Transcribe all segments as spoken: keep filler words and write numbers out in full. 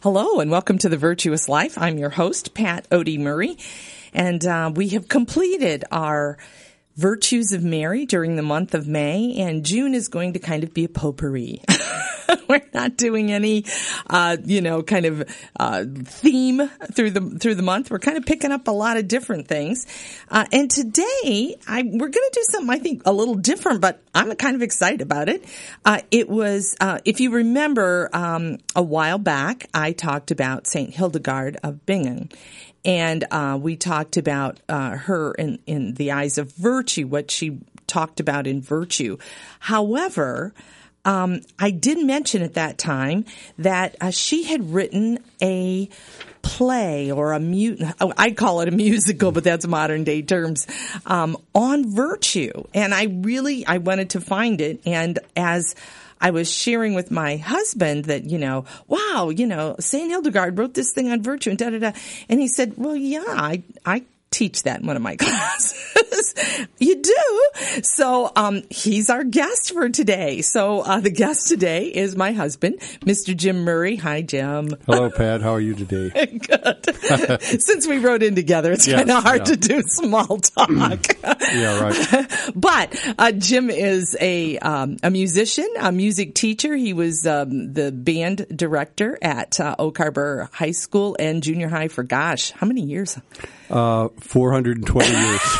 Hello and welcome to The Virtuous Life. I'm your host, Pat Odie Murray, and uh, we have completed our Virtues of Mary during the month of May, and June is going to kind of be a potpourri. We're not doing any, uh, you know, kind of uh, theme through the through the month. We're kind of picking up a lot of different things. Uh, and today, I, we're going to do something I think a little different, but I'm kind of excited about it. Uh, it was, uh, if you remember, um, a while back, I talked about Saint Hildegard of Bingen. And uh, we talked about uh, her in, in the eyes of virtue, what she talked about in virtue. However, um, I did mention at that time that uh, she had written a play or a mu- I call it a musical, but that's modern day terms, um, on virtue. And I really, I wanted to find it. And as I was sharing with my husband that, you know, wow, you know, Saint Hildegard wrote this thing on virtue and da da da. And he said, well, yeah, I, I teach that in one of my classes. You do? So, um, he's our guest for today. So, uh, the guest today is my husband, Mister Jim Murray. Hi, Jim. Hello, Pat. How are you today? Good. Since we wrote in together, it's yes, kind of hard yeah. to do small talk. Yeah, right. But, uh, Jim is a, um, a musician, a music teacher. He was, um, the band director at, uh, Oak Harbor High School and junior high for, gosh, how many years? Uh, four hundred twenty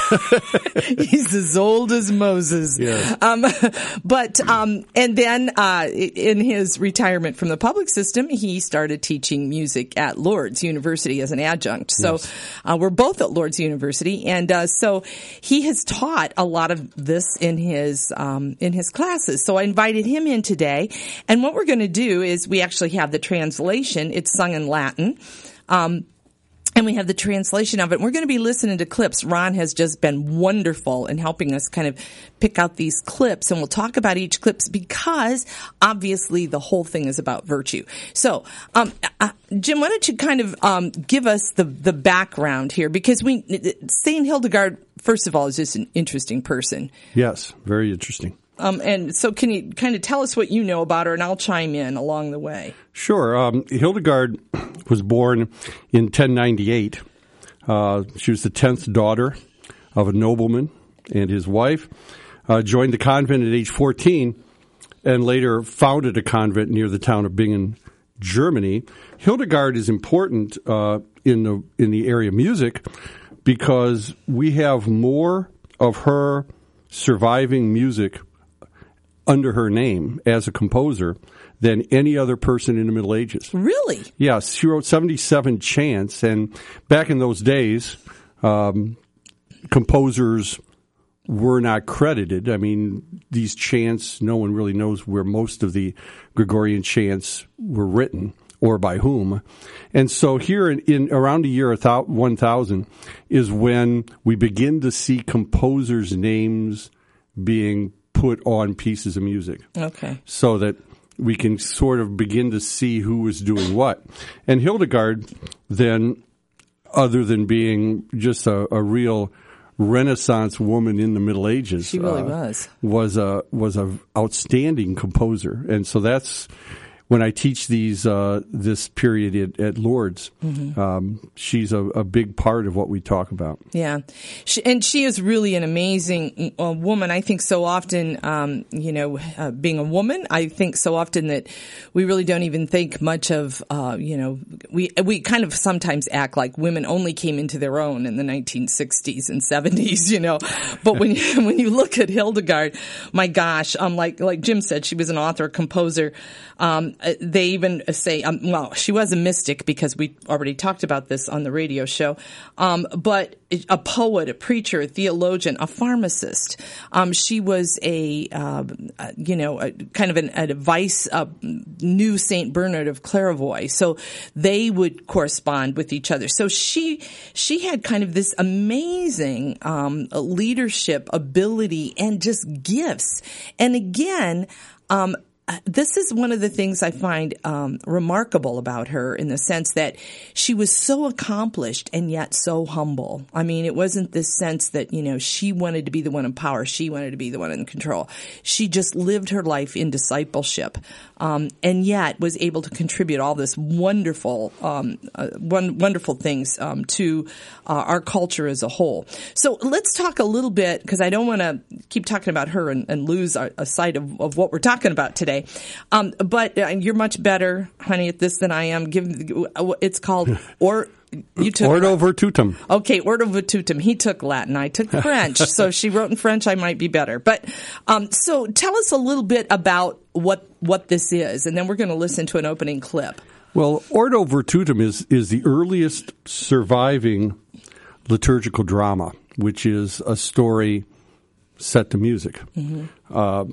years. He's as old as Moses. Yes. Um, but, um, and then, uh, in his retirement from the public system, he started teaching music at Lourdes University as an adjunct. So, yes. uh, we're both at Lourdes University. And, uh, so he has taught a lot of this in his, um, in his classes. So I invited him in today. And what we're going to do is we actually have the translation. It's sung in Latin. Um, And we have the translation of it. We're going to be listening to clips. Ron has just been wonderful in helping us kind of pick out these clips, and we'll talk about each clip because obviously the whole thing is about virtue. So, um, uh, Jim, why don't you kind of um, give us the the background here? Because we Saint Hildegard, first of all, is just an interesting person. Yes, very interesting. Um, and so can you kind of tell us what you know about her, and I'll chime in along the way. Sure. Um, Hildegard was born in ten ninety-eight. Uh, she was the tenth daughter of a nobleman and his wife. Uh, joined the convent at age fourteen and later founded a convent near the town of Bingen, Germany. Hildegard is important uh, in the in the area of music because we have more of her surviving music under her name as a composer than any other person in the Middle Ages. Really? Yes. She wrote seventy-seven chants, and back in those days, um, composers were not credited. I mean, these chants, no one really knows where most of the Gregorian chants were written or by whom. And so here in, in around the year one thousand is when we begin to see composers' names being put on pieces of music. Okay. So that we can sort of begin to see who was doing what. And Hildegard then, other than being just a, a real Renaissance woman in the Middle Ages, she really uh, was was a was a outstanding composer. And so that's when I teach these uh, this period at, at Lourdes, mm-hmm. um, she's a, a big part of what we talk about. Yeah, she, and she is really an amazing uh, woman. I think so often, um, you know, uh, being a woman, I think so often that we really don't even think much of, uh, you know, we we kind of sometimes act like women only came into their own in the nineteen sixties and seventies, you know. But when you, when you look at Hildegard, my gosh, um, like like Jim said, she was an author, composer. Um, They even say, um, well, she was a mystic because we already talked about this on the radio show, um, but a poet, a preacher, a theologian, a pharmacist. Um, she was a, uh, you know, a, kind of an, an advice, uh, new Saint Bernard of Clairvaux. So they would correspond with each other. So she, she had kind of this amazing, um, leadership ability and just gifts. And again, um, this is one of the things I find um, remarkable about her in the sense that she was so accomplished and yet so humble. I mean, it wasn't this sense that, you know, she wanted to be the one in power. She wanted to be the one in control. She just lived her life in discipleship, um, and yet was able to contribute all this wonderful, um, uh, one, wonderful things um, to uh, our culture as a whole. So let's talk a little bit, because I don't want to keep talking about her and, and lose a, a sight of, of what we're talking about today. Um, but uh, you're much better, honey, at this than I am. Give, it's called or. You took Ordo Virtutum. Okay, Ordo Virtutum. He took Latin. I took French. So she wrote in French. I might be better. But um, so tell us a little bit about what what this is, and then we're going to listen to an opening clip. Well, Ordo Virtutum is is the earliest surviving liturgical drama, which is a story set to music. Mm-hmm. Uh,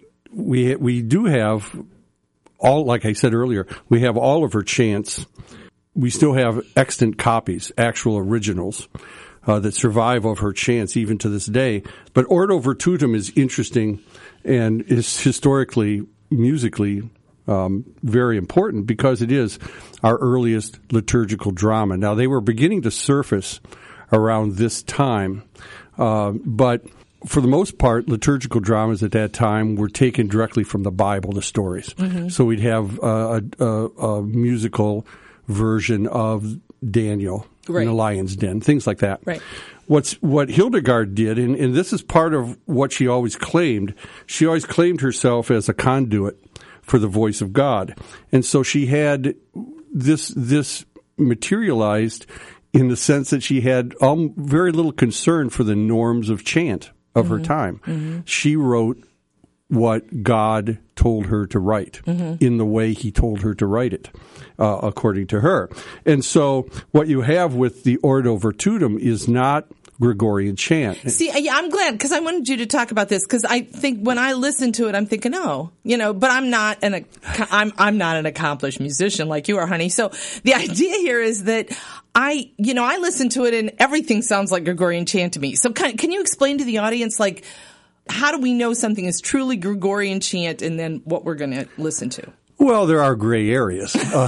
we we do have all, like I said earlier, we have all of her chants. We still have extant copies, actual originals, uh, that survive of her chants even to this day. But Ordo Virtutum is interesting and is historically, musically, um, very important because it is our earliest liturgical drama. Now, they were beginning to surface around this time, uh, but for the most part, liturgical dramas at that time were taken directly from the Bible, the stories. Mm-hmm. So we'd have uh, a, a, a musical version of Daniel right. in the lion's den, things like that. Right. What's what Hildegard did, and, and this is part of what she always claimed, she always claimed herself as a conduit for the voice of God. And so she had this this materialized in the sense that she had um, very little concern for the norms of chant of mm-hmm. her time. Mm-hmm. She wrote what God told her to write mm-hmm. in the way he told her to write it, uh, according to her. And so what you have with the Ordo Virtutum is not Gregorian chant. See, I'm glad, because I wanted you to talk about this, because I think when I listen to it, I'm thinking, oh, you know, but I'm not an I'm I'm not an accomplished musician like you are, honey. So the idea here is that I, you know, I listen to it and everything sounds like Gregorian chant to me. So can, can you explain to the audience, like, how do we know something is truly Gregorian chant and then what we're going to listen to? Well, there are gray areas. Uh,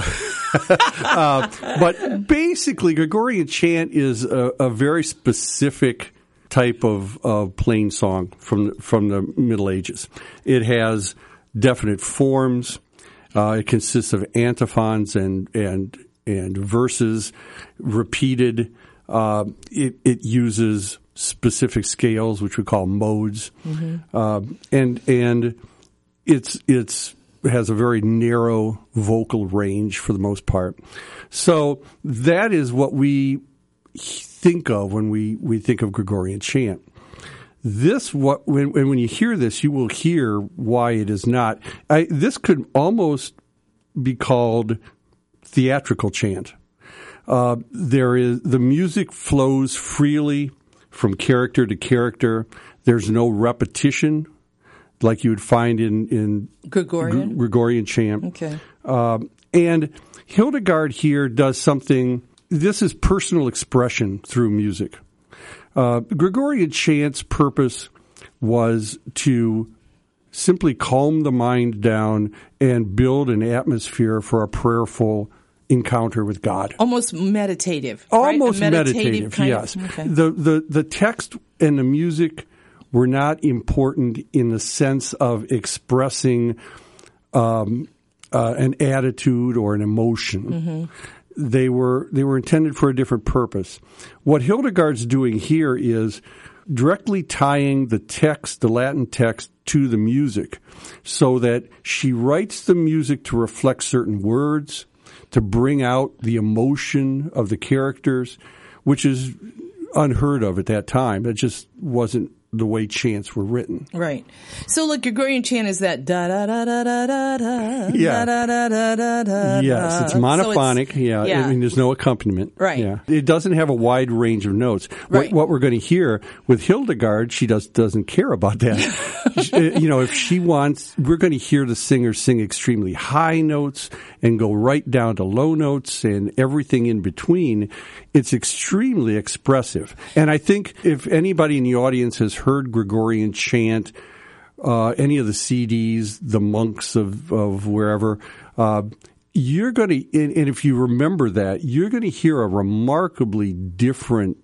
uh, but basically, Gregorian chant is a, a very specific type of, of plain song from, from the Middle Ages. It has definite forms. Uh, it consists of antiphons and, and, and verses repeated. Uh, it, it uses specific scales, which we call modes, mm-hmm. uh, and and it's it's has a very narrow vocal range for the most part. So that is what we think of when we, we think of Gregorian chant. This what when when you hear this, you will hear why it is not. I, this could almost be called theatrical chant. Uh, there is the music flows freely from character to character. There's no repetition like you would find in, in Gregorian? G- Gregorian chant. Okay. Um, and Hildegard here does something, this is personal expression through music. Uh, Gregorian chant's purpose was to simply calm the mind down and build an atmosphere for a prayerful encounter with God. Almost meditative. Almost right? meditative, meditative yes. Of, okay. The, the, the text and the music were not important in the sense of expressing um, uh, an attitude or an emotion. Mm-hmm. They were they were intended for a different purpose. What Hildegard's doing here is directly tying the text, the Latin text, to the music so that she writes the music to reflect certain words, to bring out the emotion of the characters, which is unheard of at that time. It just wasn't the way chants were written. Right. So, look, Gregorian chant is that da da da da da da da yeah. da da da da da. Yes, it's monophonic. So it's, yeah. yeah, I mean, there's no accompaniment. Right. Yeah, it doesn't have a wide range of notes. Right. What, what we're going to hear with Hildegard, she does doesn't care about that. You know, if she wants, we're going to hear the singer sing extremely high notes and go right down to low notes and everything in between. It's extremely expressive. And I think if anybody in the audience has heard Gregorian chant uh, any of the C Ds, the monks of, of wherever, uh, you're going to, and, and if you remember that, you're going to hear a remarkably different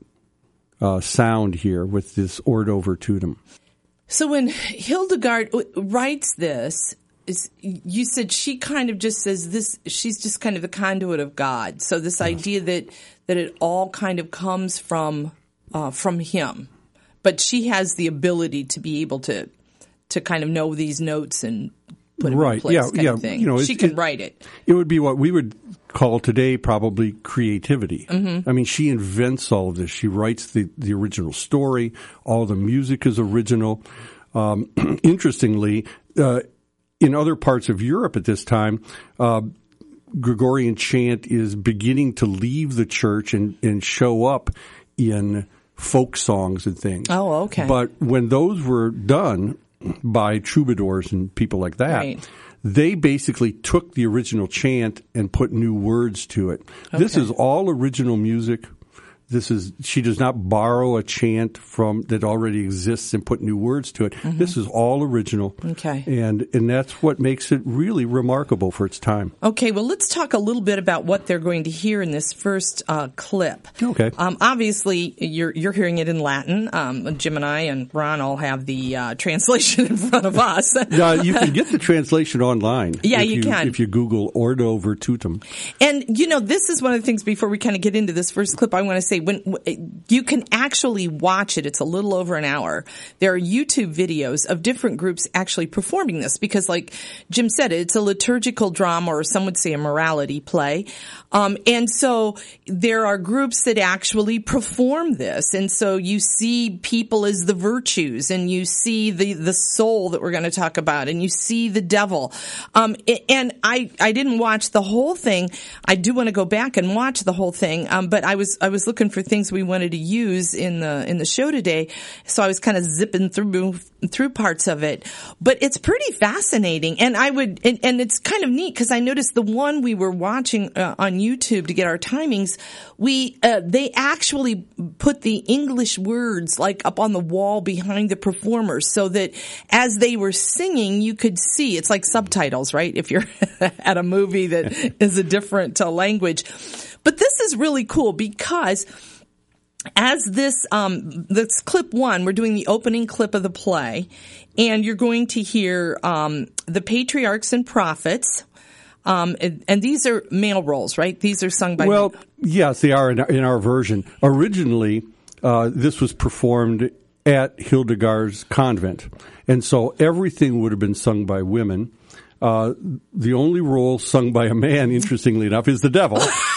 uh, sound here with this Ordo Virtutum. So when Hildegard writes this, is, you said she kind of just says this, she's just kind of the conduit of God. So this idea that, that it all kind of comes from uh, from him. But she has the ability to be able to to kind of know these notes and put them right. in place yeah, kind yeah. of thing. You know, she can it, write it. It would be what we would call today probably creativity. Mm-hmm. I mean, she invents all of this. She writes the, the original story. All the music is original. Um, interestingly, uh, in other parts of Europe at this time, uh, Gregorian chant is beginning to leave the church and, and show up in folk songs and things. Oh, okay. But when those were done by troubadours and people like that, right. they basically took the original chant and put new words to it. Okay. This is all original music. This is, she does not borrow a chant from that already exists and put new words to it. Mm-hmm. This is all original. Okay. And, and that's what makes it really remarkable for its time. Okay. Well, let's talk a little bit about what they're going to hear in this first uh, clip. Okay. Um, obviously, you're, you're hearing it in Latin. Um, Jim and I and Ron all have the uh, translation in front of us. Now, you can get the translation online. Yeah, if you, you can. If you Google Ordo Virtutum. And, you know, this is one of the things before we kind of get into this first clip, I want to say, when you can actually watch it, it's a little over an hour. There are YouTube videos of different groups actually performing this because, like Jim said, it's a liturgical drama, or some would say a morality play. Um, and so there are groups that actually perform this. And so you see people as the virtues, and you see the, the soul that we're going to talk about, and you see the devil. Um, and I, I didn't watch the whole thing. I do want to go back and watch the whole thing. Um, but I was, I was looking for things we wanted to use in the, in the show today. So I was kind of zipping through, through parts of it, but it's pretty fascinating. And I would, and, and it's kind of neat because I noticed the one we were watching uh, on YouTube to get our timings, we, uh, they actually put the English words like up on the wall behind the performers so that as they were singing, you could see, it's like subtitles, right? If you're at a movie that is a different uh, language. But this is really cool because as this, um, this clip one, we're doing the opening clip of the play, and you're going to hear, um, the patriarchs and prophets. Um, and, and these are male roles, right? These are sung by Well, men. yes, they are in our, in our version. Originally, uh, this was performed at Hildegard's convent. And so everything would have been sung by women. Uh, the only role sung by a man, interestingly enough, is the devil.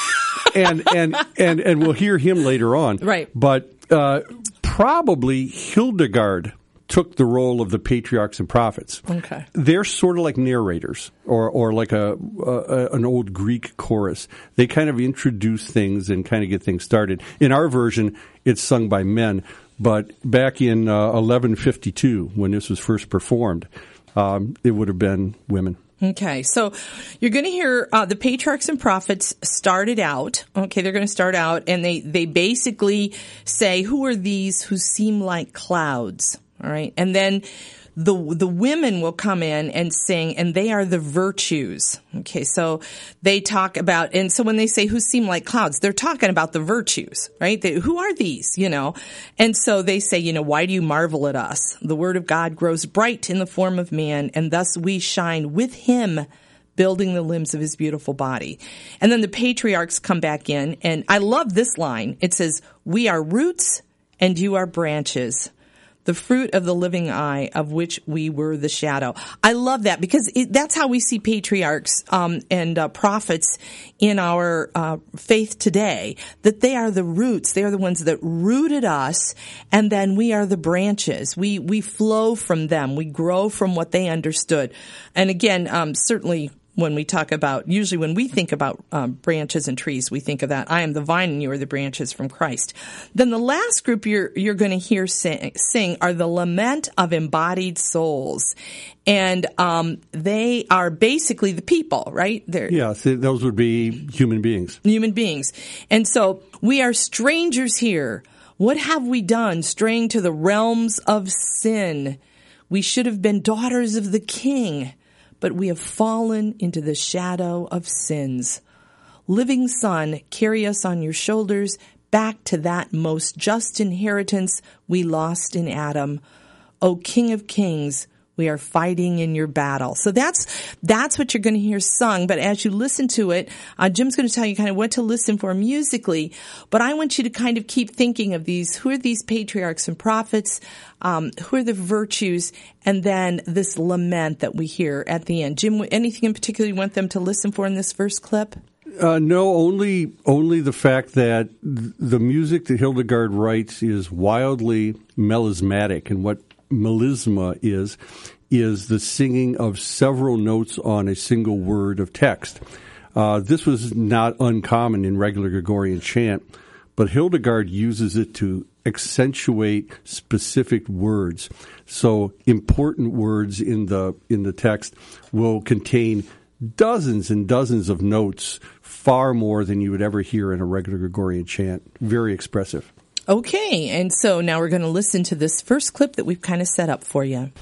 and, and, and, and we'll hear him later on. Right. But, uh, probably Hildegard took the role of the patriarchs and prophets. Okay. They're sort of like narrators or, or like a, a, an old Greek chorus. They kind of introduce things and kind of get things started. In our version, it's sung by men. But back in uh, eleven fifty-two, when this was first performed, um, it would have been women. Okay, so you're going to hear uh, the patriarchs and prophets started out. Okay, they're going to start out, and they, they basically say, who are these who seem like clouds? All right, and then the the women will come in and sing, and they are the virtues. Okay, so they talk about, and so when they say who seem like clouds, they're talking about the virtues, right? They, who are these, you know? And so they say, you know, why do you marvel at us? The word of God grows bright in the form of man, and thus we shine with him, building the limbs of his beautiful body. And then the patriarchs come back in, and I love this line. It says, we are roots and you are branches, the fruit of the living eye of which we were the shadow. I love that because it, that's how we see patriarchs um, and uh, prophets in our uh, faith today, that they are the roots. They are the ones that rooted us, and then we are the branches. We we flow from them. We grow from what they understood. And again, um, certainly when we talk about, usually when we think about um, branches and trees, we think of that. I am the vine and you are the branches from Christ. Then the last group you're, you're going to hear sing, sing are the Lament of Embodied Souls. And um, they are basically the people, right? They're yeah, so those would be human beings. Human beings. And so we are strangers here. What have we done straying to the realms of sin? We should have been daughters of the King, but we have fallen into the shadow of sins. Living Son, carry us on your shoulders back to that most just inheritance we lost in Adam. O King of Kings, we are fighting in your battle. So that's that's what you're going to hear sung. But as you listen to it, uh, Jim's going to tell you kind of what to listen for musically. But I want you to kind of keep thinking of these. Who are these patriarchs and prophets? Um, who are the virtues? And then this lament that we hear at the end. Jim, anything in particular you want them to listen for in this first clip? Uh, no, only only the fact that th- the music that Hildegard writes is wildly melismatic, and what melisma is, is the singing of several notes on a single word of text. Uh, this was not uncommon in regular Gregorian chant, but Hildegard uses it to accentuate specific words. So important words in the in the text will contain dozens and dozens of notes, far more than you would ever hear in a regular Gregorian chant. Very expressive. Okay, and so now we're going to listen to this first clip that we've kind of set up for you.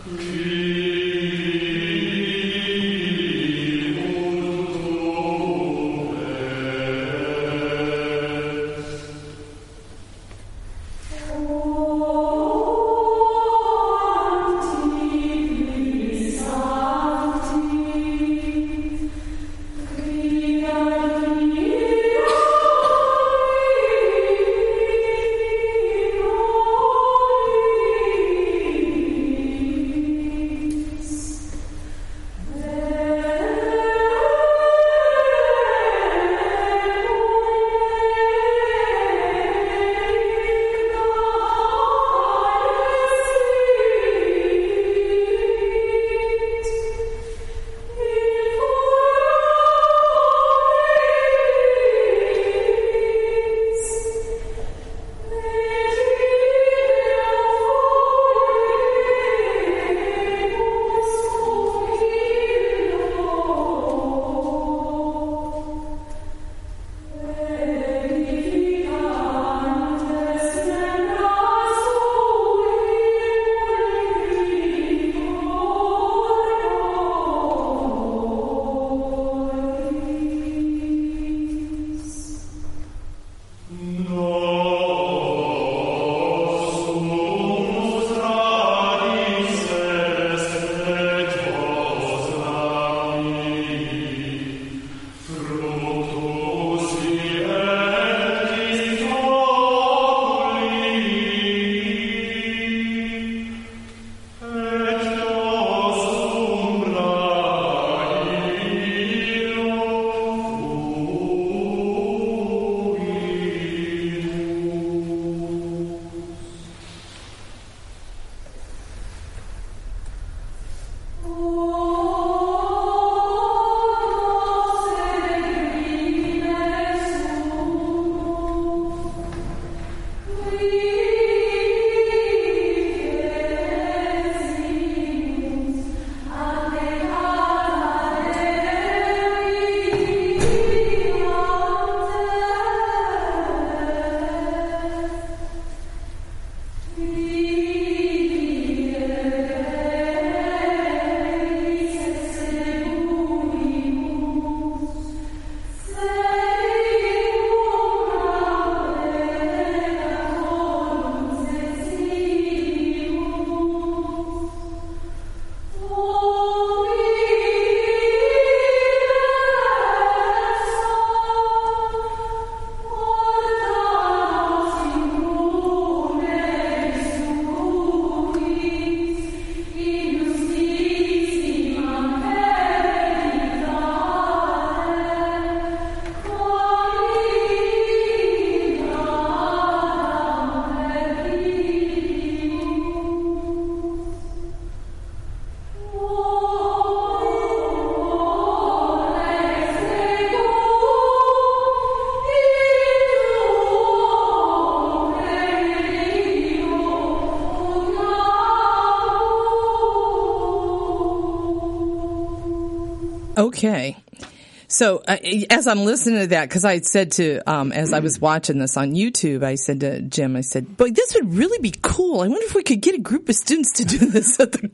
Okay. So uh, as I'm listening to that, because I said to, um, as I was watching this on YouTube, I said to Jim, I said, boy, this would really be cool. I wonder if we could get a group of students to do this at the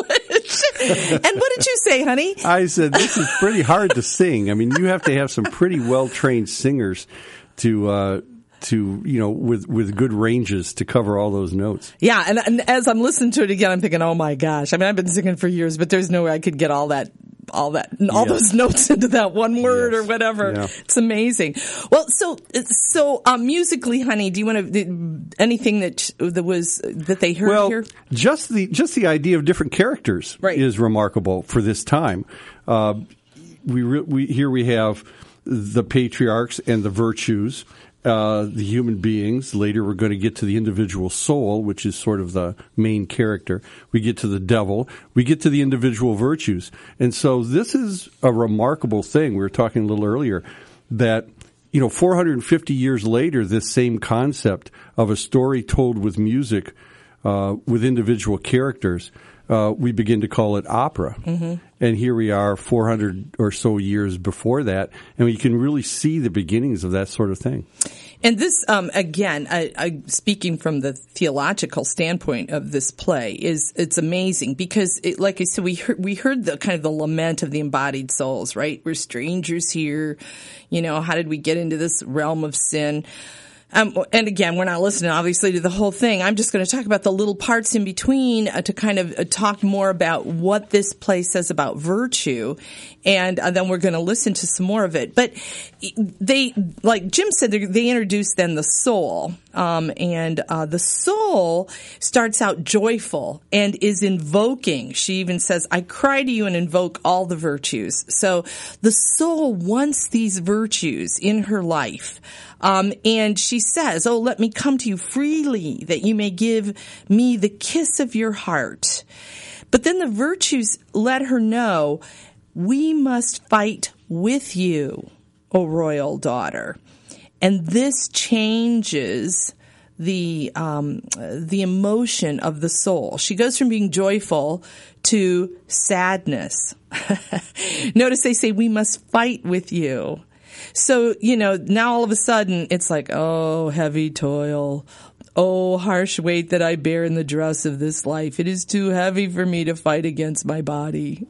college. And what did you say, honey? I said, this is pretty hard to sing. I mean, you have to have some pretty well-trained singers to, uh, to, you know, with, with good ranges to cover all those notes. Yeah. And, and as I'm listening to it again, I'm thinking, oh my gosh. I mean, I've been singing for years, but there's no way I could get all that all that, all yes. those notes into that one word yes. or whatever. Yeah. It's amazing. Well, so, so, um, musically, honey, do you want to, anything that, that was, that they heard well, here? just the, just the idea of different characters right. is remarkable for this time. Uh, we, re- we, here we have the patriarchs and the virtues. Uh, the human beings. Later we're going to get to the individual soul, which is sort of the main character. We get to the devil. We get to the individual virtues. And so this is a remarkable thing. We were talking a little earlier that, you know, four hundred fifty years later, this same concept of a story told with music, uh, with individual characters, uh, we begin to call it opera. Mm-hmm. And here we are four hundred or so years before that, and we can really see the beginnings of that sort of thing. And this, um, again, I, I, speaking from the theological standpoint of this play, is it's amazing because, it, like I said, we heard, we heard the kind of the lament of the embodied souls, right? We're strangers here. You know, how did we get into this realm of sin? Um, and again, we're not listening, obviously, to the whole thing. I'm just going to talk about the little parts in between uh, to kind of uh, talk more about what this play says about virtue. And uh, then we're going to listen to some more of it. But they, like Jim said, they, they introduced then the soul. Um, and uh, the soul starts out joyful and is invoking. She even says, I cry to you and invoke all the virtues. So the soul wants these virtues in her life. Um, and she says, oh, let me come to you freely that you may give me the kiss of your heart. But then the virtues let her know, we must fight with you, O royal daughter. And this changes the, um, the emotion of the soul. She goes from being joyful to sadness. Notice they say, we must fight with you. So, you know, now all of a sudden it's like, oh, heavy toil. Oh, harsh weight that I bear in the dress of this life. It is too heavy for me to fight against my body.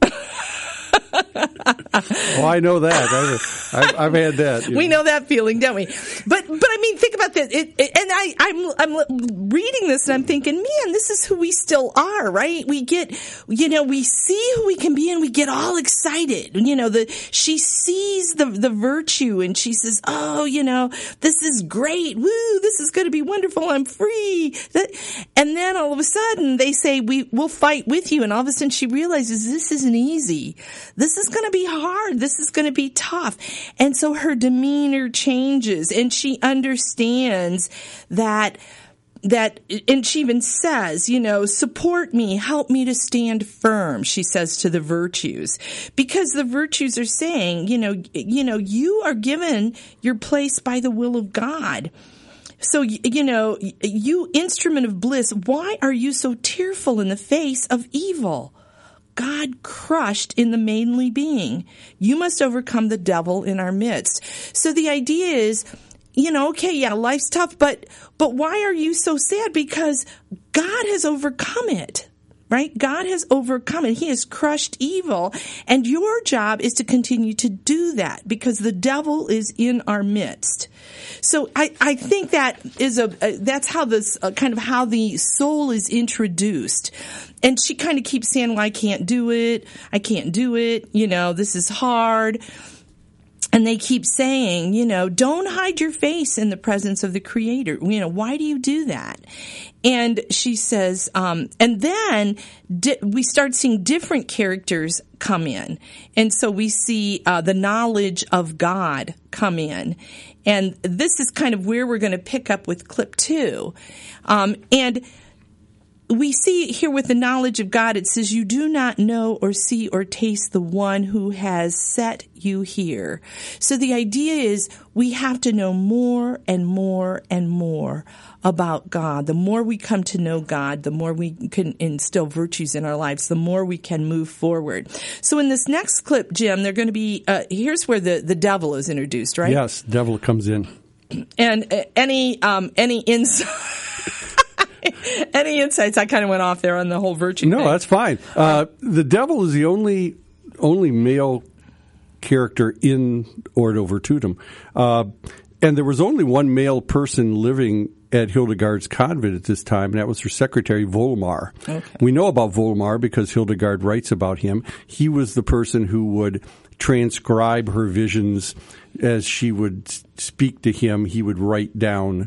Oh, I know that. I've, I've, I've had that. We know. know that feeling, don't we? But, but I mean, think about that. It, it, and I, I'm, I'm reading this and I'm thinking, man, this is who we still are, right? We get, you know, we see who we can be and we get all excited. You know, the, she sees the, the virtue and she says, oh, you know, this is great. Woo, this is going to be wonderful. I'm free. That, and then all of a sudden they say, we will fight with you. And all of a sudden she realizes this isn't easy. This is going to be hard. This is going to be tough. And so her demeanor changes and she understands that, that, and she even says, you know, support me, help me to stand firm, she says to the virtues, because the virtues are saying, you know, you know, you are given your place by the will of God. So, you know, you instrument of bliss, why are you so tearful in the face of evil? God crushed in the maidenly being. You must overcome the devil in our midst. So the idea is, you know, okay, yeah, life's tough, but, but why are you so sad? Because God has overcome it, right? God has overcome it. He has crushed evil. And your job is to continue to do that because the devil is in our midst. So I, I think that is a, uh, that's how this, uh, kind of how the soul is introduced. And she kind of keeps saying, well, I can't do it. I can't do it. You know, this is hard. And they keep saying, you know, don't hide your face in the presence of the Creator. You know, why do you do that? And she says, um, and then di- we start seeing different characters come in. And so we see uh, the knowledge of God come in. And this is kind of where we're going to pick up with clip two. Um, and we see here with the knowledge of God, it says, you do not know or see or taste the one who has set you here. So the idea is we have to know more and more and more about God. The more we come to know God, the more we can instill virtues in our lives, the more we can move forward. So in this next clip, Jim, they're going to be, uh, here's where the, the devil is introduced, right? Yes, devil comes in. And uh, any, um, any insight. Any insights? I kind of went off there on the whole virtue No, thing. that's fine. Uh, the devil is the only only male character in Ordo Virtutum. Uh, and there was only one male person living at Hildegard's convent at this time, and that was her secretary, Volmar. Okay. We know about Volmar because Hildegard writes about him. He was the person who would transcribe her visions as she would speak to him. He would write down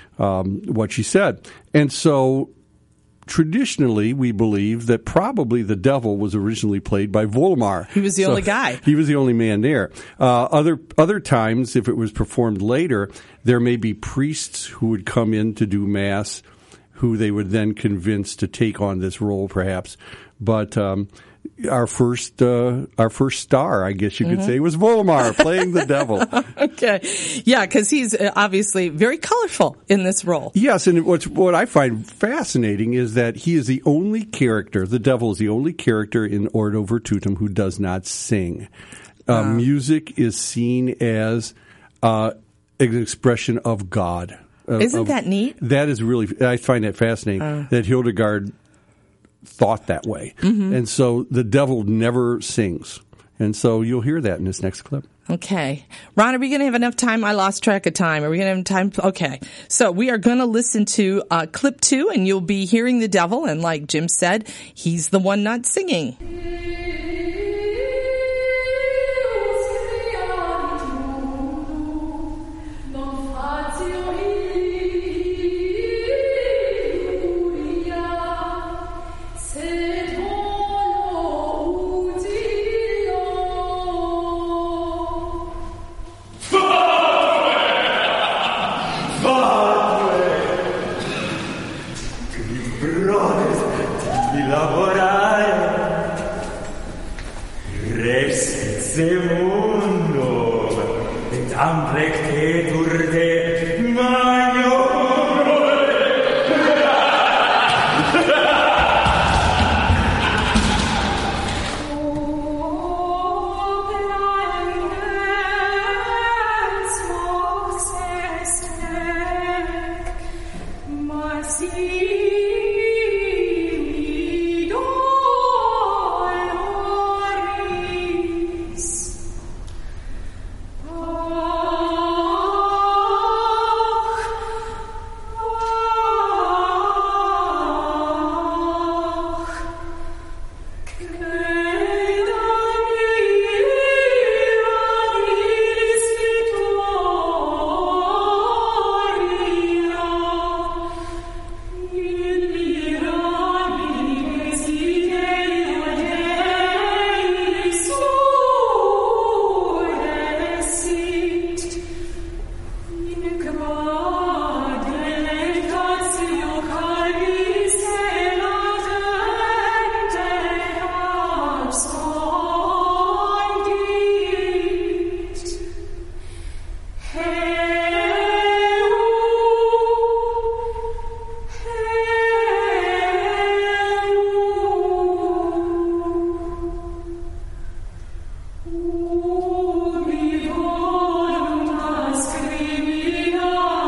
um, what she said. And so traditionally, we believe that probably the devil was originally played by Volmar. He was the so only guy. He was the only man there. Uh, other other times, if it was performed later, there may be priests who would come in to do mass, who they would then convince to take on this role, perhaps. But um, our first uh, our first star, I guess you could mm-hmm. say, was Volmar playing the devil. Okay, yeah, because he's obviously very colorful in this role. Yes, and what's, what I find fascinating is that he is the only character, the devil is the only character in Ordo Virtutum who does not sing. Uh, wow. Music is seen as uh, an expression of God. Uh, Isn't of, that neat? That is really, I find that fascinating, uh. that Hildegard thought that way. Mm-hmm. And so the devil never sings. And so you'll hear that in this next clip. Okay. Ron, are we going to have enough time? I lost track of time. Are we going to have time? Okay. So we are going to listen to uh, clip two, and you'll be hearing the devil. And like Jim said, he's the one not singing. Oh,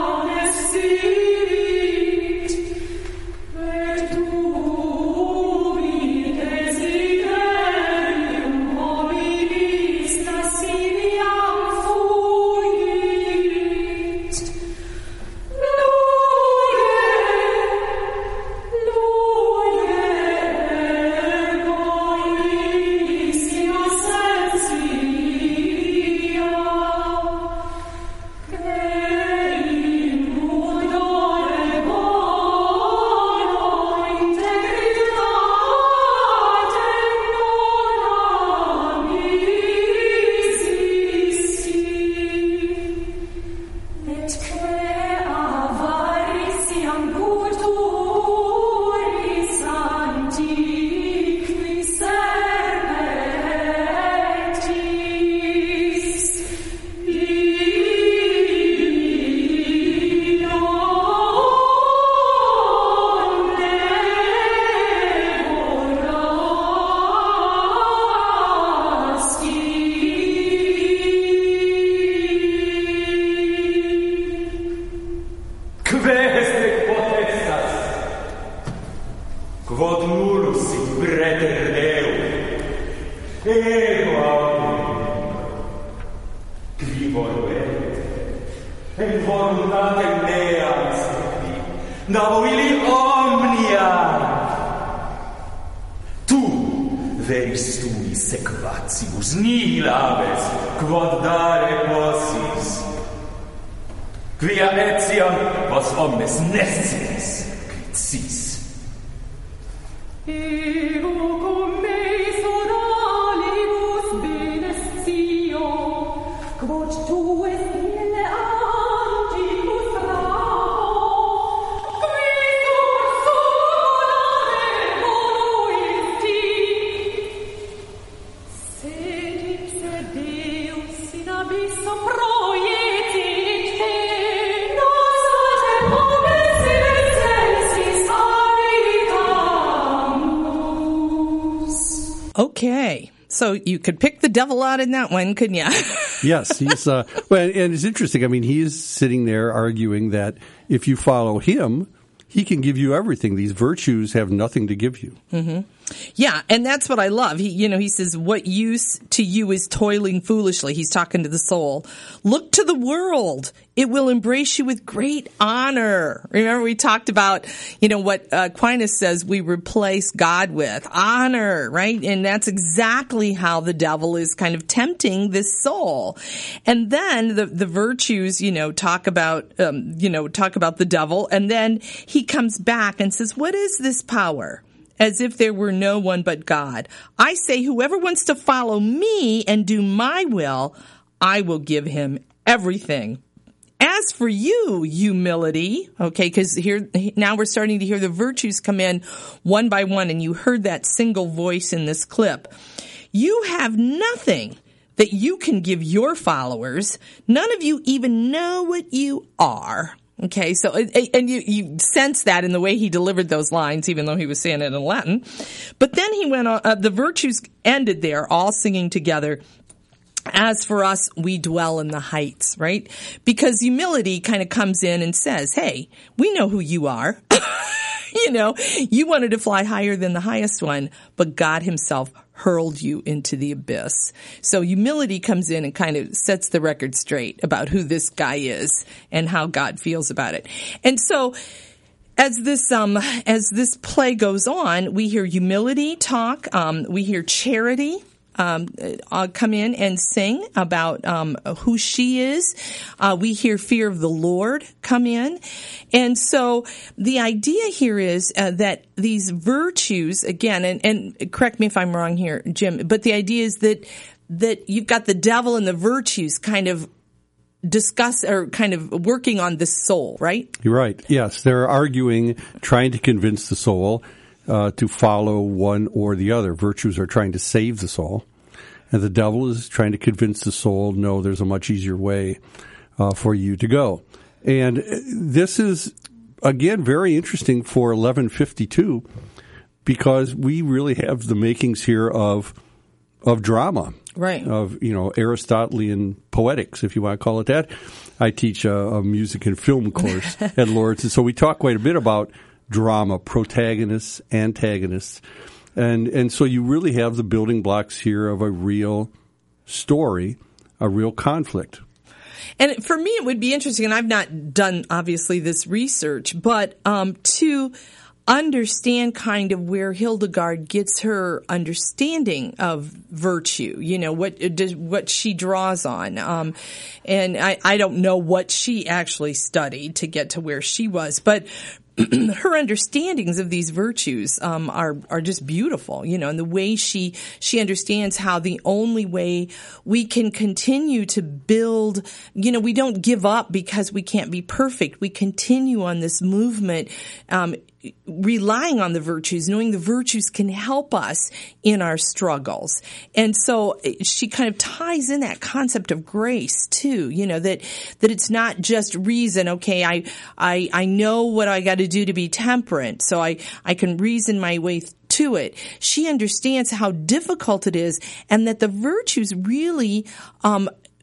voluntate mea secvi, navili omnia. Tu, veris tui sequatius nihil aves, quod dare possis. Quia etiam vos omnes nescitis, critis. Ego cum me soralibus benestio, quod tu es ille anticus ramo, qui solare voluisti. Sed ipse Deus in abisso proietit te, nos atem omnes excelsis habitamus. Okay. So you could pick the devil out in that one, couldn't you? Yes, he's uh, well, and it's interesting. I mean, he's sitting there arguing that if you follow him, he can give you everything. These virtues have nothing to give you. Mm-hmm. Yeah, and that's what I love. He, you know, he says, "What use to you is toiling foolishly?" He's talking to the soul. Look to the world; it will embrace you with great honor. Remember, we talked about, you know, what uh, Aquinas says we replace God with honor, right? And that's exactly how the devil is kind of tempting this soul. And then the the virtues, you know, talk about, um, you know, talk about the devil, and then he comes back and says, "What is this power? As if there were no one but God. I say, whoever wants to follow me and do my will, I will give him everything. As for you, humility," okay, because here, now we're starting to hear the virtues come in one by one, and you heard that single voice in this clip. "You have nothing that you can give your followers. None of you even know what you are." Okay, so, and you, you sense that in the way he delivered those lines, even though he was saying it in Latin. But then he went on, uh, the virtues ended there, all singing together. "As for us, we dwell in the heights," right? Because humility kind of comes in and says, hey, we know who you are. You know, you wanted to fly higher than the highest one, but God himself hurled you into the abyss. So humility comes in and kind of sets the record straight about who this guy is and how God feels about it. And so as this um as this play goes on, we hear humility talk, um, we hear charity Um, uh, come in and sing about um, who she is. Uh, we hear fear of the Lord come in. And so the idea here is uh, that these virtues, again, and, and correct me if I'm wrong here, Jim, but the idea is that that you've got the devil and the virtues kind of discuss or kind of working on the soul, right? You're right. Yes, they're arguing, trying to convince the soul Uh, to follow one or the other. Virtues are trying to save the soul, and the devil is trying to convince the soul, no, there's a much easier way uh, for you to go. And this is, again, very interesting for eleven fifty-two, because we really have the makings here of of drama, right? Of, you know, Aristotelian poetics, if you want to call it that. I teach a, a music and film course at Lord's, and so we talk quite a bit about drama, protagonists, antagonists. And and so you really have the building blocks here of a real story, a real conflict. And for me, it would be interesting, and I've not done, obviously, this research, but um, to understand kind of where Hildegard gets her understanding of virtue, you know, what what she draws on. Um, and I, I don't know what she actually studied to get to where she was, but her understandings of these virtues um, are are just beautiful, you know, and the way she she understands how the only way we can continue to build, you know, we don't give up because we can't be perfect. We continue on this movement, um, relying on the virtues, knowing the virtues can help us in our struggles. And so she kind of ties in that concept of grace too, you know, that, that it's not just reason. Okay. I, I, I know what I got to do to be temperate. So I, I can reason my way to it. She understands how difficult it is, and that the virtues really, um,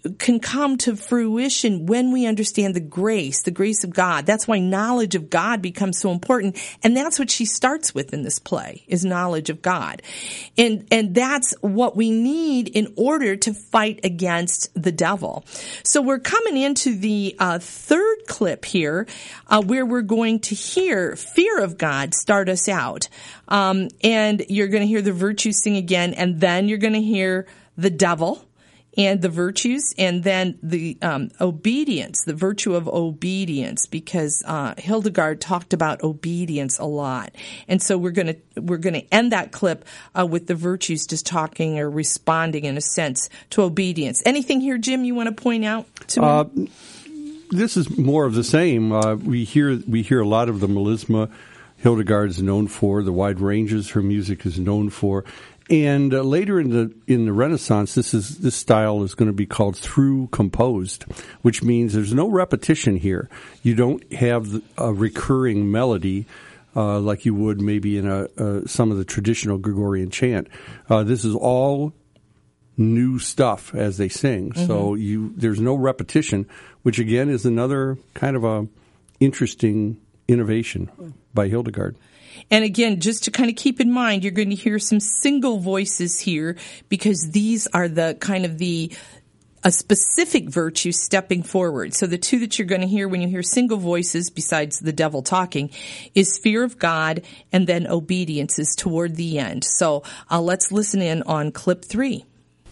can come to fruition when we understand the grace, the grace of God. That's why knowledge of God becomes so important. And that's what she starts with in this play, is knowledge of God. And, and that's what we need in order to fight against the devil. So we're coming into the uh, third clip here, uh, where we're going to hear Fear of God start us out. Um, and you're going to hear the virtues sing again, and then you're going to hear the devil and the virtues, and then the um, obedience, the virtue of obedience, because uh, Hildegard talked about obedience a lot, and so we're going to we're going to end that clip uh, with the virtues just talking or responding in a sense to obedience. Anything here, Jim, you want to point out to me? Uh, this is more of the same. Uh, we hear we hear a lot of the melisma Hildegard is known for, the wide ranges her music is known for. And uh, later in the in the Renaissance, this is this style is going to be called through composed, which means there's no repetition here. You don't have the, a recurring melody uh, like you would maybe in a, uh, some of the traditional Gregorian chant. Uh, this is all new stuff as they sing. Mm-hmm. So you there's no repetition, which again is another kind of a interesting innovation by Hildegard. And again, just to kind of keep in mind, you're going to hear some single voices here, because these are the kind of the a specific virtue stepping forward. So the two that you're going to hear when you hear single voices, besides the devil talking, is fear of God, and then obedience is toward the end. So uh, let's listen in on clip three.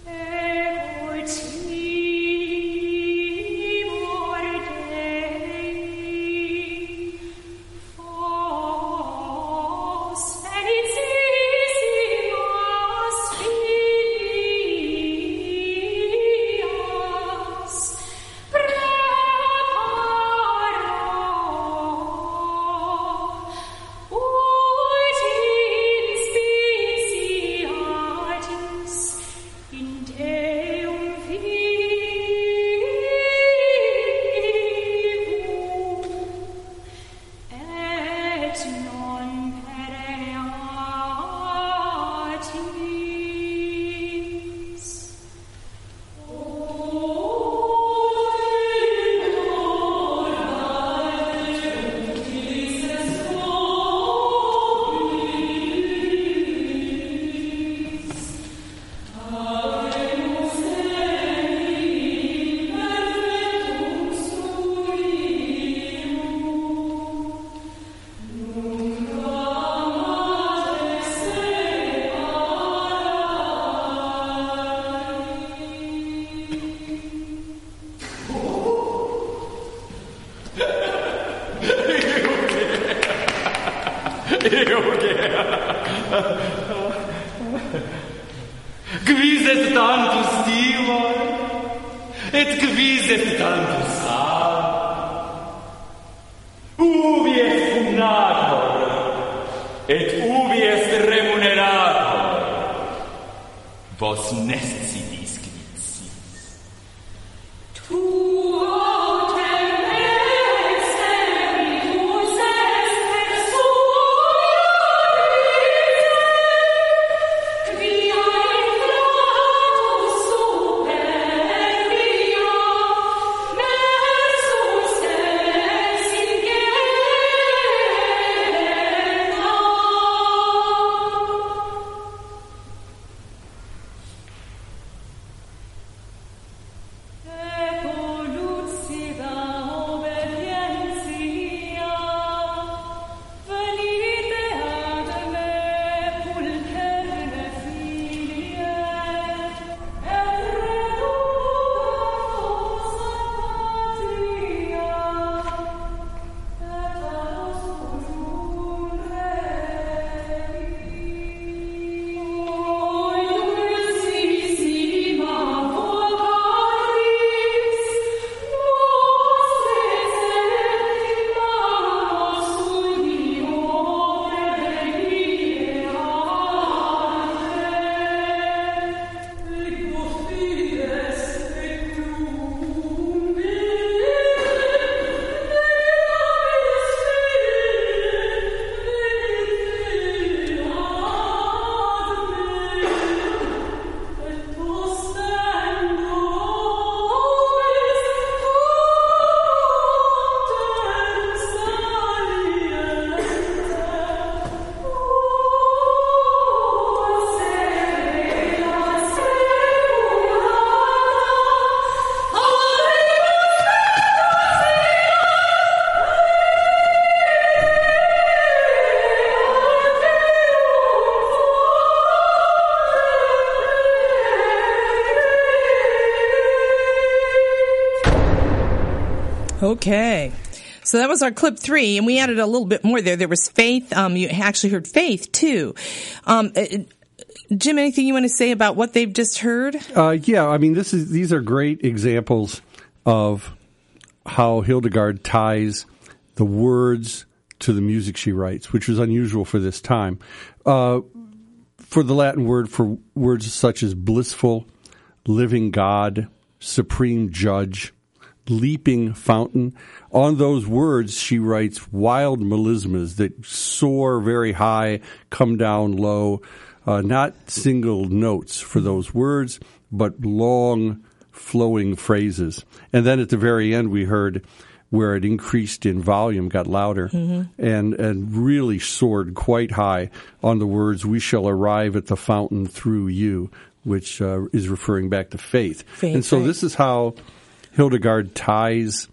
Gviset tantus timor, et gviset tantus sal. Ubi est fundator, et ubi est remunerator. Vos nescidis quidsis. Okay. So that was our clip three, and we added a little bit more there. There was Faith. Um, you actually heard Faith, too. Um, Jim, anything you want to say about what they've just heard? Uh, yeah, I mean, this is these are great examples of how Hildegard ties the words to the music she writes, which was unusual for this time. Uh, for the Latin word for words such as blissful, living God, supreme judge, leaping fountain. On those words, she writes wild melismas that soar very high, come down low, uh, not single notes for those words, but long, flowing phrases. And then at the very end, we heard where it increased in volume, got louder, mm-hmm. and, and really soared quite high on the words, we shall arrive at the fountain through you, which uh, is referring back to faith. faith and so right. This is how Hildegard ties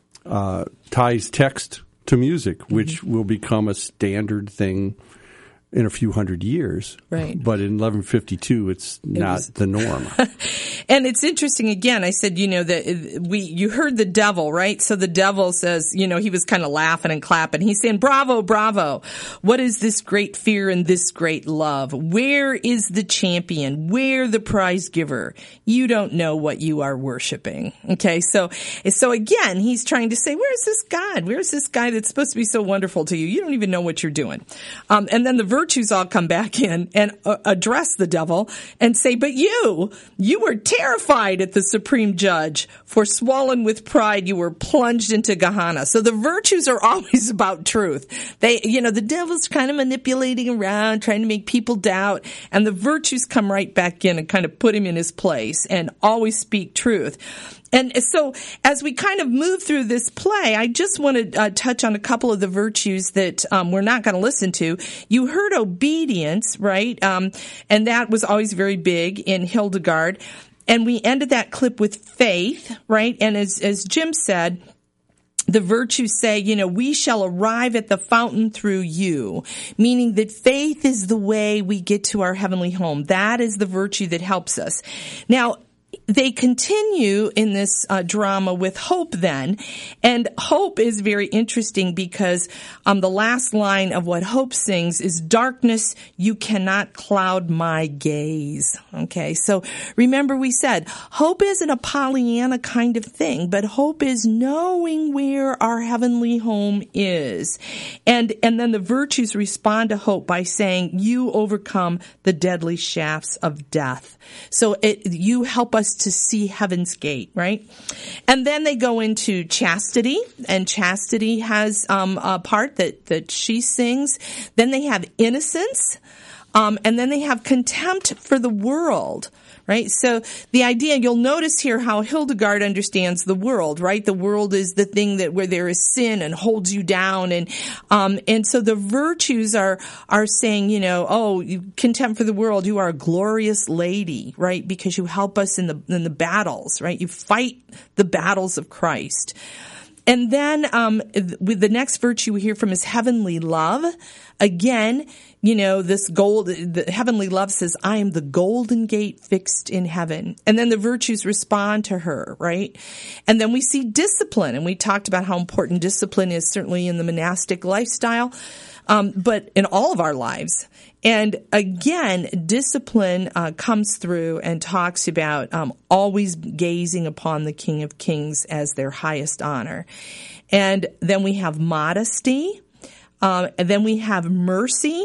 uh, ties text to music, which mm-hmm. will become a standard thing in a few hundred years. Right. But in eleven fifty-two, it's it not was... the norm. And it's interesting, again, I said, you know, that we, you heard the devil, right? So the devil says, you know, he was kind of laughing and clapping. He's saying, bravo, bravo. What is this great fear and this great love? Where is the champion? Where the prize giver? You don't know what you are worshiping. Okay. So, so again, he's trying to say, where's this God? Where's this guy that's supposed to be so wonderful to you? You don't even know what you're doing. Um, and then the virtues all come back in and uh, address the devil and say, but you, you were terrified at the supreme judge, for swollen with pride you were plunged into Gehenna. So the virtues are always about truth. They, you know, the devil's kind of manipulating around, trying to make people doubt, and the virtues come right back in and kind of put him in his place and always speak truth. And so as we kind of move through this play, I just want to uh, touch on a couple of the virtues that um, we're not going to listen to. You heard obedience, right? Um, and that was always very big in Hildegard. And we ended that clip with faith, right? And as, as Jim said, the virtues say, you know, we shall arrive at the fountain through you, meaning that faith is the way we get to our heavenly home. That is the virtue that helps us. Now, they continue in this uh, drama with hope then. And hope is very interesting because um, the last line of what hope sings is, darkness, you cannot cloud my gaze. Okay, so remember we said hope isn't a Pollyanna kind of thing, but hope is knowing where our heavenly home is. And, and then the virtues respond to hope by saying, you overcome the deadly shafts of death. So it, you help us to see heaven's gate, right? And then they go into chastity, and chastity has um, a part that, that she sings. Then they have innocence, um, and then they have contempt for the world. Right? So the idea, you'll notice here how Hildegard understands the world, right? The world is the thing that where there is sin and holds you down. And, um, and so the virtues are, are saying, you know, oh, you contempt for the world. You are a glorious lady, right? Because you help us in the, in the battles, right? You fight the battles of Christ. And then, um, with the next virtue we hear from is heavenly love. Again, you know, this gold, the heavenly love says, I am the golden gate fixed in heaven. And then the virtues respond to her, right? And then we see discipline, and we talked about how important discipline is certainly in the monastic lifestyle, um, but in all of our lives. And again, discipline uh, comes through and talks about um, always gazing upon the King of Kings as their highest honor. And then we have modesty. Uh, and then we have mercy.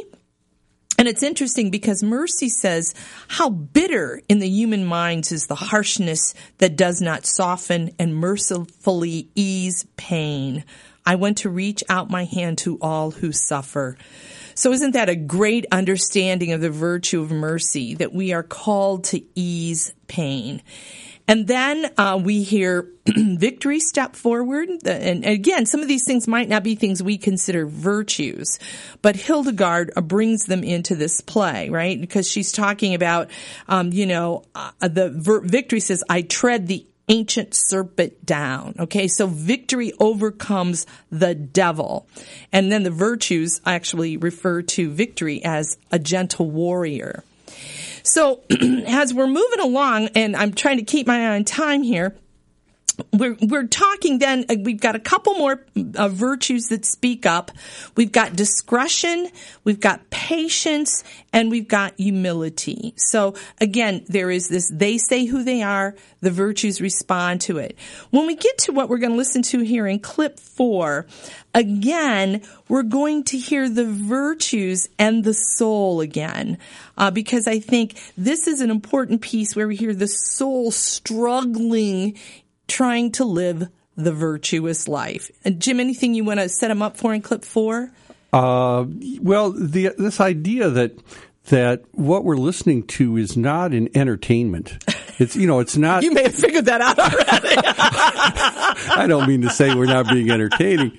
And it's interesting because mercy says, how bitter in the human minds is the harshness that does not soften and mercifully ease pain. I want to reach out my hand to all who suffer. So isn't that a great understanding of the virtue of mercy, that we are called to ease pain? And then uh, we hear victory step forward. And again, some of these things might not be things we consider virtues, but Hildegard uh, brings them into this play, right? Because she's talking about, um, you know, uh, the ver- victory says, I tread the ancient serpent down. Okay, so victory overcomes the devil. And then the virtues actually refer to victory as a gentle warrior. So as we're moving along, and I'm trying to keep my eye on time here, we're we're talking then, uh, we've got a couple more uh, virtues that speak up. We've got discretion, we've got patience, and we've got humility. So again, there is this, they say who they are, the virtues respond to it. When we get to what we're going to listen to here in clip four, again, we're going to hear the virtues and the soul again, uh, because I think this is an important piece where we hear the soul struggling, trying to live the virtuous life. And Jim, anything you want to set them up for in clip four? Uh, well, the, this idea that that what we're listening to is not an entertainment. It's, you know, it's not. You may have figured that out already. I don't mean to say we're not being entertaining.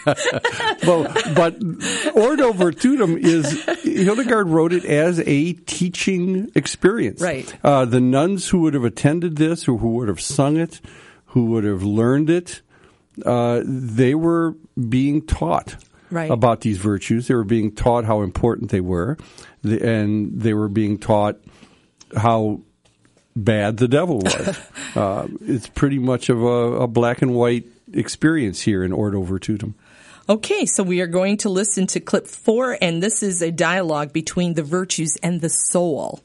well, but Ordo Virtutum is, Hildegard wrote it as a teaching experience. Right. Uh, the nuns who would have attended this or who would have sung it, who would have learned it, uh, they were being taught. Right. About these virtues. They were being taught how important they were, and they were being taught how bad the devil was. uh, it's pretty much of a, a black and white experience here in Ordo Virtutum. Okay, so we are going to listen to clip four, and this is a dialogue between the virtues and the soul.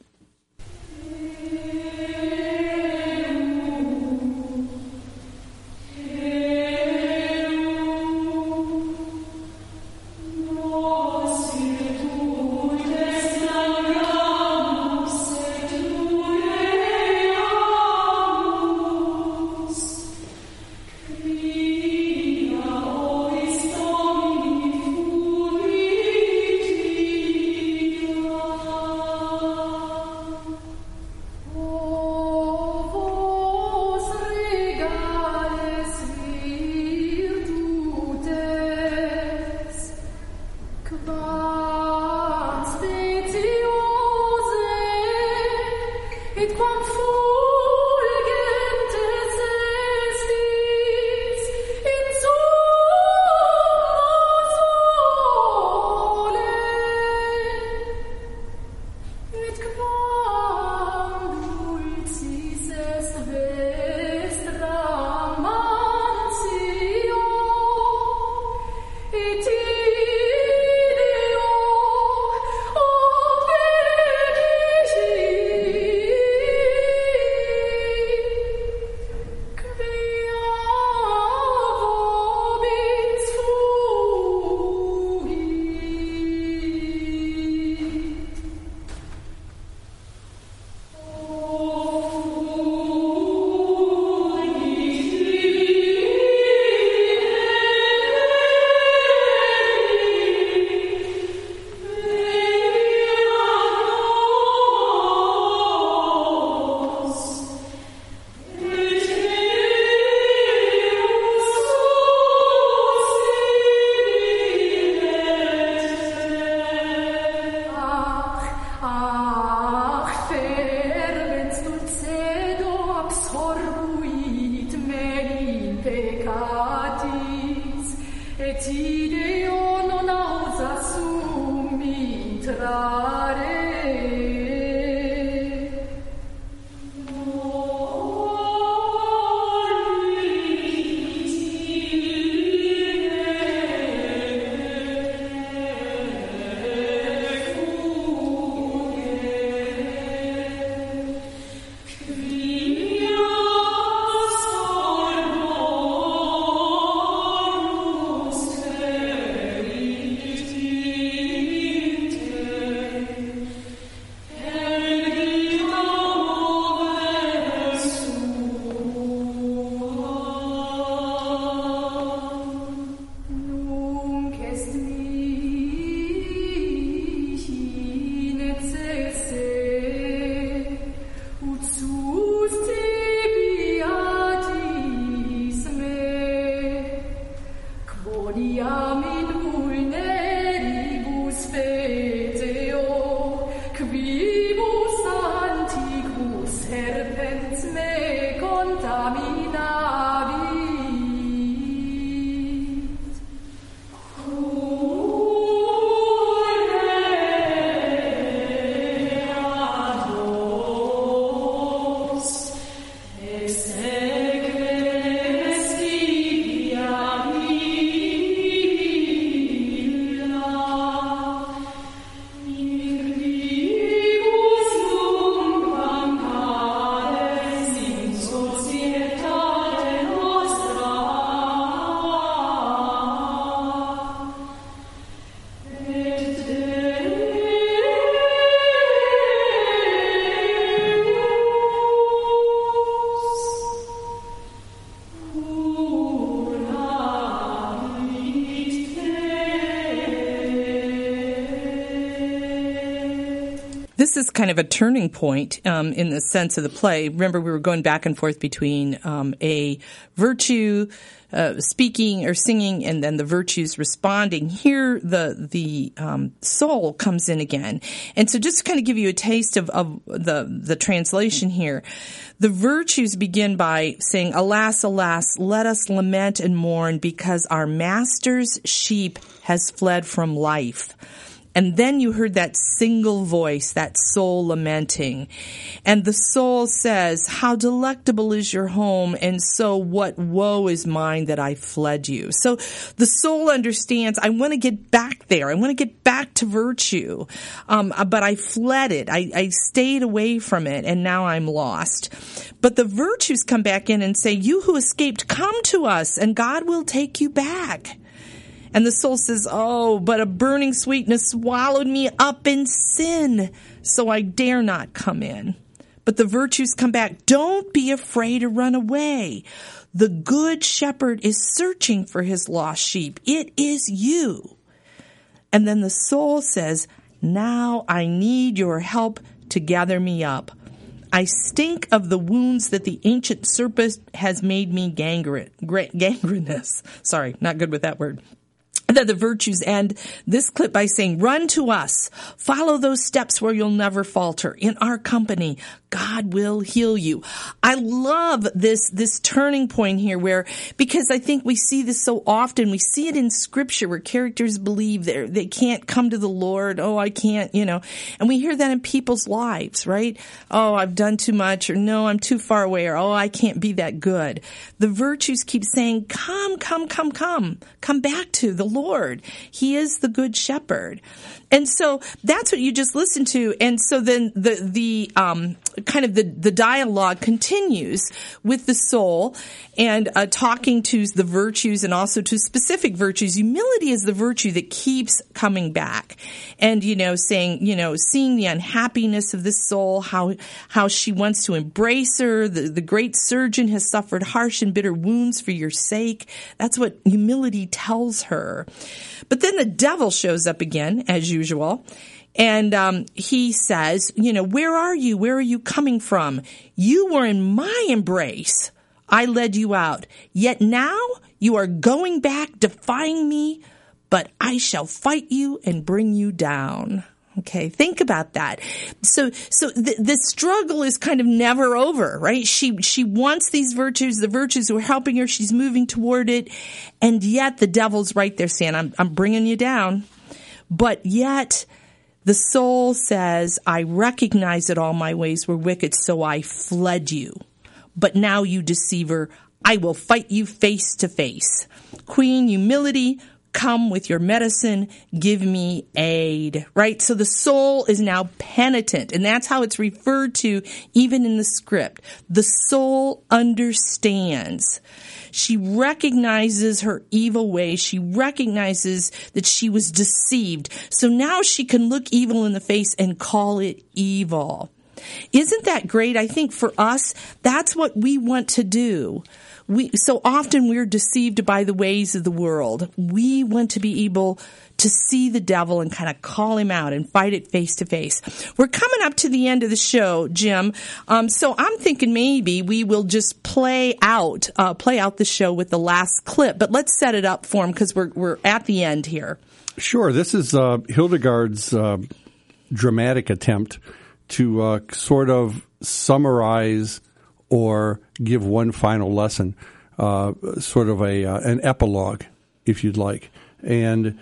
Segre this is kind of a turning point um, in the sense of the play. Remember, we were going back and forth between um, a virtue uh, speaking or singing and then the virtues responding. Here, the the um, soul comes in again. And so just to kind of give you a taste of, of the, the translation here, the virtues begin by saying, "Alas, alas, let us lament and mourn because our master's sheep has fled from life." And then you heard that single voice, that soul lamenting. And the soul says, "How delectable is your home, and so what woe is mine that I fled you." So the soul understands, I want to get back there. I want to get back to virtue. Um, but I fled it. I, I stayed away from it, and now I'm lost. But the virtues come back in and say, "You who escaped, come to us, and God will take you back." And the soul says, "Oh, but a burning sweetness swallowed me up in sin, so I dare not come in." But the virtues come back. "Don't be afraid to run away. The good shepherd is searching for his lost sheep. It is you." And then the soul says, "Now I need your help to gather me up. I stink of the wounds that the ancient serpent has made me gangren- gangrenous." Sorry, not good with that word. That the virtues end this clip by saying, "Run to us. Follow those steps where you'll never falter. In our company, God will heal you." I love this, this turning point here where, because I think we see this so often. We see it in scripture where characters believe they they can't come to the Lord. Oh, I can't, you know, and we hear that in people's lives, right? Oh, I've done too much, or no, I'm too far away, or oh, I can't be that good. The virtues keep saying, come, come, come, come, come back to the Lord. Lord. He is the good shepherd. And so that's what you just listened to. And so then the, the, um, kind of the, the dialogue continues with the soul and, uh, talking to the virtues and also to specific virtues. Humility is the virtue that keeps coming back. And, you know, saying, you know, seeing the unhappiness of this soul, how, how she wants to embrace her. The, the great surgeon has suffered harsh and bitter wounds for your sake. That's what humility tells her. But then the devil shows up again, as usual, and um, he says, you know, "Where are you? Where are you coming from? You were in my embrace. I led you out. Yet now you are going back, defying me, but I shall fight you and bring you down." Okay, think about that. So, so the, the struggle is kind of never over, right? She, she wants these virtues, the virtues who are helping her. She's moving toward it. And yet the devil's right there saying, I'm, I'm bringing you down. But yet the soul says, "I recognize that all my ways were wicked, so I fled you. But now, you deceiver, I will fight you face to face. Queen Humility, come with your medicine, give me aid," right? So the soul is now penitent, and that's how it's referred to even in the script. The soul understands. She recognizes her evil ways. She recognizes that she was deceived. So now she can look evil in the face and call it evil. Isn't that great? I think for us, that's what we want to do. We, so often we're deceived by the ways of the world. We want to be able to see the devil and kind of call him out and fight it face to face. We're coming up to the end of the show, Jim. Um, so I'm thinking maybe we will just play out, uh, play out the show with the last clip. But let's set it up for him because we're we're at the end here. Sure. This is uh, Hildegard's uh, dramatic attempt to uh, sort of summarize or give one final lesson, uh, sort of a uh, an epilogue, if you'd like. And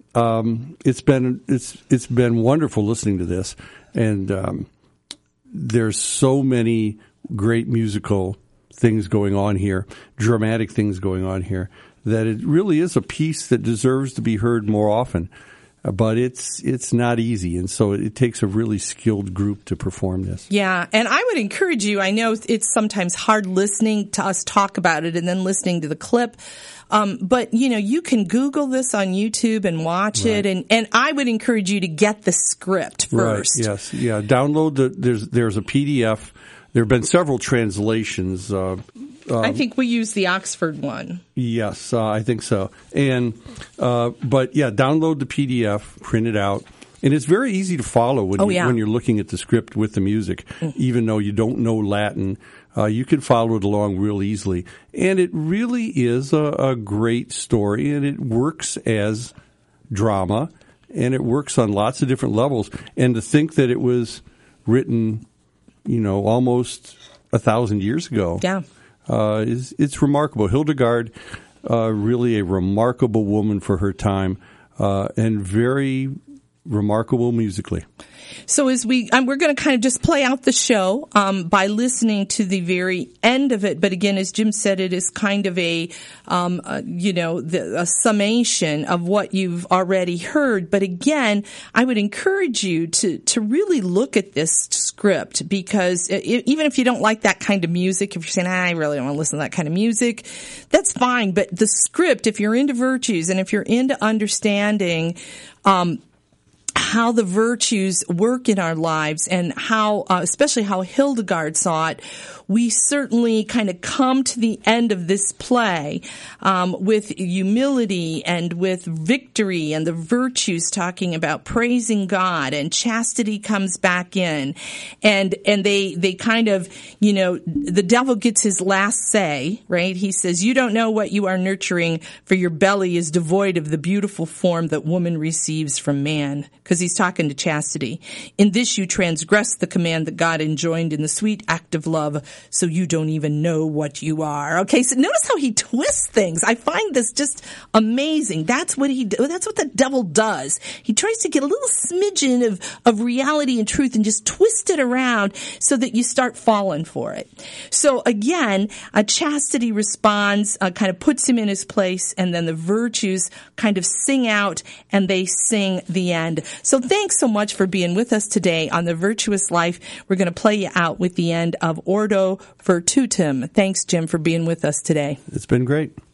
um, it's been it's it's been wonderful listening to this, and um, there's so many great musical things going on here, dramatic things going on here, that it really is a piece that deserves to be heard more often. But it's it's not easy, and so it takes a really skilled group to perform this. Yeah, and I would encourage you, I know it's sometimes hard listening to us talk about it and then listening to the clip, um, but, you know, you can Google this on YouTube and watch right. it, and, and I would encourage you to get the script first. Right, yes, yeah. Download the, there's, there's a P D F. There have been several translations. Uh, um, I think we use the Oxford one. Yes, uh, I think so. And uh, but yeah, download the P D F, print it out, And it's very easy to follow when, Oh, you, yeah. when you're looking at the script with the music, even though you don't know Latin. Uh, you can follow it along real easily. And it really is a, a great story, and it works as drama, and it works on lots of different levels. And to think that it was written, you know, almost a thousand years ago, Yeah. uh, is it's remarkable. Hildegard, uh, really a remarkable woman for her time, uh, and very remarkable musically. So as we, um, we're going to kind of just play out the show um, by listening to the very end of it. But again, as Jim said, it is kind of a, um, uh, you know, the, a summation of what you've already heard. But again, I would encourage you to to really look at this script, because it, even if you don't like that kind of music, if you're saying, ah, I really don't want to listen to that kind of music, that's fine. But the script, if you're into virtues and if you're into understanding, um, how the virtues work in our lives, and how, uh, especially how Hildegard saw it, we certainly kind of come to the end of this play um, with humility and with victory, and the virtues talking about praising God, and chastity comes back in, and and they they kind of, you know, the devil gets his last say, right? He says, "You don't know what you are nurturing, for your belly is devoid of the beautiful form that woman receives from man," because he's talking to chastity. "In this you transgress the command that God enjoined in the sweet act of love, so you don't even know what you are." Okay, so notice how he twists things. I find this just amazing. That's what he, that's what the devil does. He tries to get a little smidgen of, of reality and truth and just twist it around so that you start falling for it. So again, a chastity responds, uh, kind of puts him in his place, and then the virtues kind of sing out and they sing the end. So thanks so much for being with us today on The Virtuous Life. We're going to play you out with the end of Ordo Virtutum. Thanks, Jim, for being with us today. It's been great.